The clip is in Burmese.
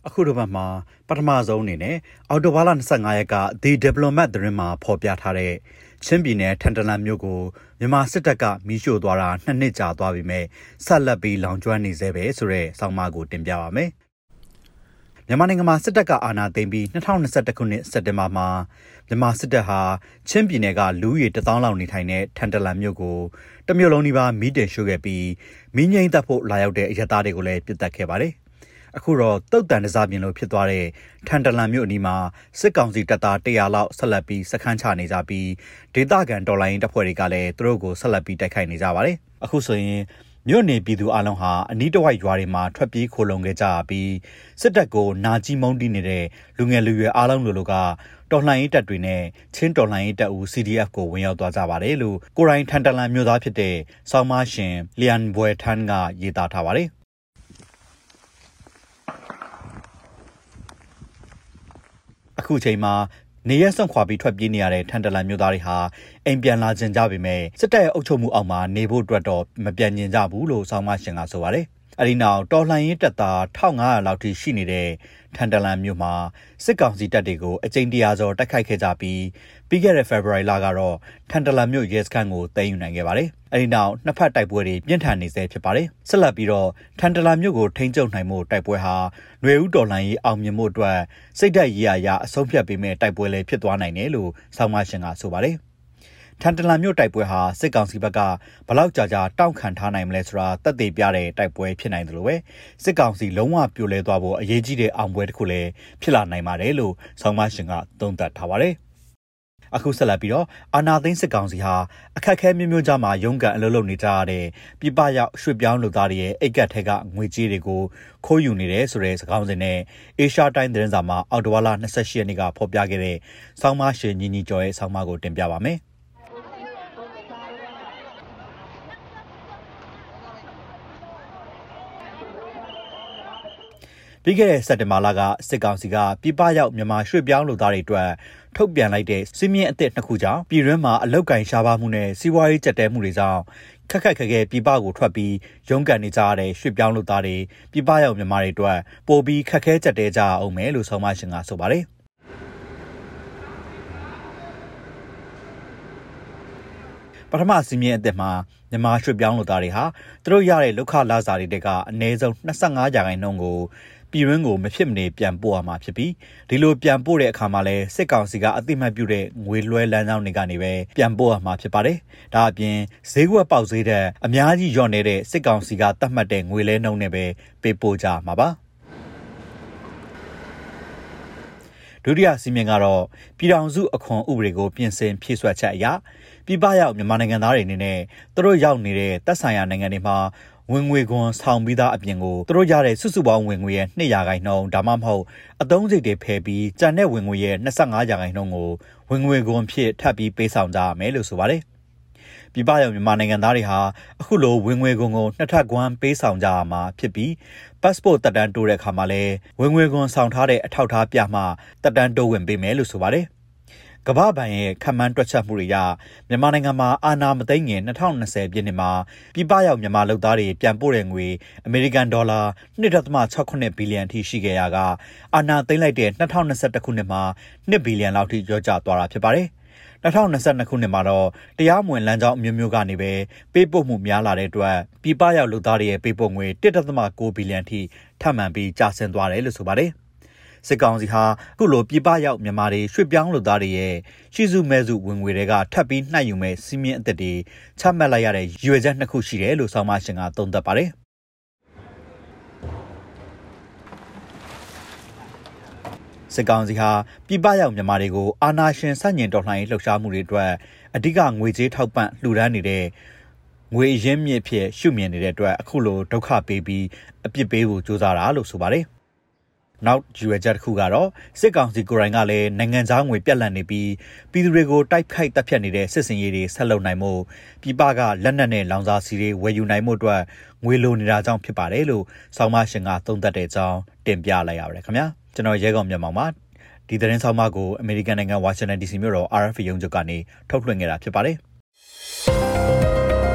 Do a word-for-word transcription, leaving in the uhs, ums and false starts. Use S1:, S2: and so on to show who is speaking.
S1: အခုတော့မှပထမဆုံးအနေနဲ့အော်တိုဘာလtwenty-fiveရက်က The Diplomat သတင်းမှာဖော်ပြထားတဲ့ချင်းပြည်နယ်ထန်တလန်မြို့ကိုမြန်မာစစ်တပ်ကမီးရှို့သွားတာနှစ်နှစ်ကြာသွားပြီမဲ့ဆက်လက်ပြီးလောင်ကျွမ်းနေသေးပဲဆိုတဲ့ဆောင်းပါးကိုတင်ပြပါမယ်။မြန်မာနိုင်ငံမှာစစ်တပ်ကအာဏာသိမ်းပြီးtwenty twenty-oneခုနှစ်စက်တင်ဘာမှာမြန်မာစစ်တပ်ဟာချင်းပြည်နယ်ကလူဦးရေone thousandလောက်နေထိုင်တဲ့ထန်တလန်မြို့ကိုတမြို့လုံးနီးပါးမီးတင်ရှို့ခဲ့ပြီးမီးငြိမ်းသတ်ဖို့လာရောက်တဲ့အရပ်သားတွေကိုလည်းပစ်တက်ခဲ့ပါတယ်။အခုတော့တုတ်တန်တစားပြင်လို့ဖြစ်သွားတဲ့ထန်တလန်မြို့အနီးမှာစစ်ကောင်စီတပ်သားone hundredလောက်ဆက်လက်ပြီးစခန်းချနေကြပြီးဒေသခံတော်လှန်ရေးတပ်ဖွဲ့တွေကလည်းသူတို့ကိုဆက်လက်ပြီးတိုက်ခိုက်နေကြပါတယ်။အခုဆိုရင်မြို့နေပြည်သူအလုံးဟာအနီးတစ်ဝိုက်ရွာတွေမှာထွက်ပြေးခိုလုံခဲ့ကြပြီးစစ်တပ်ကိုနာကြီးမုန်းတီးနေတဲ့လူငယ်လူရွယ်အားလုံးလိုလိုကတော်လှန်ရေးတပ်တွေနဲ့ချင်းတော်လှန်ရေးတပ်ဦး C D F ကိုဝင်ရောက်သွားကြပါတယ်လို့ကိုရိုင်းထန်တလန်မြို့သားဖြစ်တဲ့ဆောင်းမရှင်လျန်ဘွယ်ထန်းကရေးသားထားပါတယ်အခုချိန်မှာနေရက်ဆုံးခွာပြီးထွက်ပြေးနေရတဲ့ထန်တလန်မြို့သားတွေဟာအိမ်ပြန်လာကြကြပေမဲ့စစ်တပ်ရဲ့အုပ်ချုပ်မှုအောက်မှာနေဖို့အတွက်တော့မပြန်ကျင်ကြဘူးလို့ဆောင်းမရှင်ကဆိုပါတယ်။အဲဒီနောက်တော်လှန်ရေးတပ်သားone thousand five hundredလောက်ထိရှိနေတဲ့ထန်တလန်မြို့မှာစစ်ကောင်စီတပ်တွေကိုအကြိမ်တရာကျော်တိုက်ခိုက်ခဲ့ကြပြီးပြီးခဲ့တဲ့ February လကတော့ထန်တလန်မြို့ရဲစခန်းကိုသိမ်းယူနိုင်ခဲ့ပါတယ်။အဲဒီနောက်နှစ်ဖက်တိုက်ပွဲတွေပြင်းထန်နေဆဲဖြစ်ပါတယ်။ဆက်လက်ပြီးတော့ထန်တလန်မြို့ကိုထိန်းချုပ်နိုင်မှုတိုက်ပွဲဟာຫນွေဦးတော်လှန်ရေးအောင်မြင်မှုအတွက်စိတ်ဓာတ်ရည်ရရအဆုံးဖြတ်ပေးမဲ့တိုက်ပွဲလည်းဖြစ်သွားနိုင်တယ်လို့ဆောင်းမရှင်ကဆိုပါတယ်။ထန်တလန်မြို့တိုက်ပွဲဟာစစ်ကောင်စီဘက်ကဘလောက်ကြာကြာတောင့်ခံထားနိုင်မလဲဆိုတာသက်သေပြတဲ့တိုက်ပွဲဖြစ်နိုင်တယ်လို့ပဲစစ်ကောင်စီလုံးဝပြိုလဲသွားဖို့အရေးကြီးတဲ့အောင်ပွဲတစ်ခုလည်းဖြစ်လာနိုင်ပါတယ်လို့ဆောင်းမရှင်ကသုံးသပ်ထားပါတယ်။အခုဆက်လက်ပြီးတော့အာနာသိန်းစစ်ကောင်စီဟာအခက်အခဲမျိုးမျိုးကြားမှာရုန်းကန်အလုပ်လုပ်နေကြရတဲ့ပြပရောက်ရွှေ့ပြောင်းလူသားတွေရဲ့အိတ်ကက်ထဲကငွေကြေးတွေကိုခိုးယူနေတယ်ဆိုတဲ့စကားစဉ်နဲ့အေရှားတိုင်းသတင်းစာမှာအော်တိုဘာလtwenty-eightရက်နေ့ကဖော်ပြခဲ့တဲ့ဆောင်းမရှင်ညီညီကျော်ရဲ့ဆောင်းပါးကိုတင်ပြပါမယ်။ပြီးခဲ့တဲ့စက်တင်ဘာလကစစ်ကောင်စီကပြပရောက်မြန်မာရွှေ့ပြောင်းလူသားတွေအတွက်ထုတ်ပြန်လိုက်တဲ့စီးမြင့်အသစ်နှစ်ခုကြောင့်ပြည်တွင်းမှာအလုတ်ကင်ရှားပါမှုနဲ့စီးပွားရေးကျပ်တဲမှုတွေကြောင့်ခက်ခက်ခဲခဲပြပကိုထွက်ပြီးရုန်းကန်နေကြရတဲ့ရွှေ့ပြောင်းလူသားတွေပြပရောက်မြန်မာတွေအတွက်ပိုပြီးခက်ခဲကျပ်တဲကြအောင်မယ်လို့ဆောင်းမရှင်ကဆိုပါတယ်ပထမစီးမြင့်အသစ်မှာမြန်မာရွှေ့ပြောင်းလူသားတွေဟာသူတို့ရတဲ့လောက်ခလာစာတွေကအနည်းဆုံးtwenty-fiveရာခိုင်နှုန်းကိုပြည်ရင်းကိုမဖြစ်မနေပြန်ပို့ရမှာဖြစ်ပြီးဒီလိုပြန်ပို့တဲ့အခါမှာလဲစစ်ကောင်စီကအသိမှတ်ပြုတဲ့ငွေလွှဲလမ်းကြောင်းတွေကနေပဲပြန်ပို့ရမှာဖြစ်ပါတယ်။ဒါအပြင်ဈေးကွက်ပေါက်ဈေးတဲ့အများကြီးညော့နေတဲ့စစ်ကောင်စီကသတ်မှတ်တဲ့ငွေလဲနှုန်းနဲ့ပဲပေးပို့ကြမှာပါ။ဒုတိယစီမံကတော့ပြည်ထောင်စုအခွန်ဥပဒေကိုပြင်ဆင်ဖြည့်စွက်ချက်အရပြည်ပရောက်မြန်မာနိုင်ငံသားတွေအနေနဲ့သူတို့ရောက်နေတဲ့သက်ဆိုင်ရာနိုင်ငံတွေမှာဝင်ငွေခွန်ဆောင်ပြီးသားအပြင်ကိုသူတို့ရတဲ့စုစုပေါင်းဝင်ငွေရဲ့twoရာခိုင်နှုန်းဒါမှမဟုတ်အသုံးစိတ်တွေဖယ်ပြီးကျန်တဲ့ဝင်ငွေရဲ့twenty-fiveရာခိုင်နှုန်းကိုဝင်ငွေခွန်ဖြစ်ထပ်ပြီးပေးဆောင်ကြရမယ်လို့ဆိုပါတယ်။ပြည်ပရောက်မြန်မာနိုင်ငံသားတွေဟာအခုလိုဝင်ငွေခွန်ကိုနှစ်ထပ်ကွမ်းပေးဆောင်ကြရမှာဖြစ်ပြီး passport တက်တန်းတိုးတဲ့အခါမှာလည်းဝင်ငွေခွန်ဆောင်ထားတဲ့အထောက်အထားပြမှတက်တန်းတိုးဝင်ပေးမယ်လို့ဆိုပါတယ်။ကမ္ဘာ့ဘဏ်ရဲ့ခန့်မှန်းတွက်ချက်မှုတွေအရမြန်မာနိုင်ငံမှာအာဏာမသိမ်းခင်twenty twentyပြည့်နှစ်မှာပြည်ပရောက်မြန်မာလုပ်သားတွေပြန်ပို့တဲ့ငွေအမေရိကန်ဒေါ်လာtwo point six nineဘီလီယံထိရှိခဲ့ရာကအာဏာသိမ်းလိုက်တဲ့twenty twenty-oneခုနှစ်မှာtwoဘီလီယံလောက်ထိလျော့ကျသွားတာဖြစ်ပါတယ်။twenty twenty-twoခုနှစ်မှာတော့တရားမဝင်လမ်းကြောင်းအမျိုးမျိုးကနေပဲပေးပို့မှုများလာတဲ့အတွက်ပြည်ပရောက်လုပ်သားတွေရဲ့ပေးပို့ငွေone point nineဘီလီယံထိထပ်မံပြီးကျဆင်းသွားတယ်လို့ဆိုပါတယ်။စစ်ကောင်စီဟာအခုလိုပြည်ပရောက်မြန်မာတွေရွှေ့ပြောင်းလူသားတွေရဲ့ရှိစုမဲ့စုဝင်ငွေတွေကထပ်ပြီးနှိုက်ယူမဲ့စီးမြင့်အသစ်တွေချမှတ်လိုက်ရတဲ့ရွေချက်နှစ်ခုရှိတယ်လို့ဆောင်းမရှင်ကသုံးသပ်ပါတယ်စစ်ကောင်စီဟာပြည်ပရောက်မြန်မာတွေကိုအာဏာရှင်ဆန့်ကျင်တော်လှန်ရေးလှုပ်ရှားမှုတွေအတွက်အဓိကငွေကြေးထောက်ပံ့လှူဒါန်းနေတဲ့ငွေရင်းမြစ်ဖြစ်ရှုမြင်နေတဲ့အတွက်အခုလိုဒုက္ခပေးပြီးအပြစ်ပေးဖို့ကြိုးစားတာလို့ဆိုပါတယ်နောက်ယူရချက်တစ်ခုကတော့စစ်ကောင်စီကိုယ်တိုင်ကလည်းနိုင်ငံသားငွေပြက်လက်နေပြီးပြည်သူတွေကိုတိုက်ခိုက်တပ်ဖြတ်နေတဲ့စစ်စင်ရေးတွေဆက်လုပ်နိုင်မှုပြည်ပကလက်နက်နဲ့လောင်စာဆီတွေဝယ်ယူနိုင်မှုအတွက်ငွေလိုနေတာကြောင့်ဖြစ်ပါတယ်လို့ဆောင်းမရှင်ကသုံးသပ်တဲ့အကြောင်းတင်ပြလိုက်ရပါတယ်ခင်ဗျာကျွန်တော်ရဲကောင်မြန်မာမှာဒီသတင်းဆောင်းပါးကိုအမေရိကန်နိုင်ငံဝါရှင်တန် D C မြို့တော် R F A ရုံးချုပ်ကနေထုတ်လွှင့်ခဲ့တာဖြစ်ပါတယ်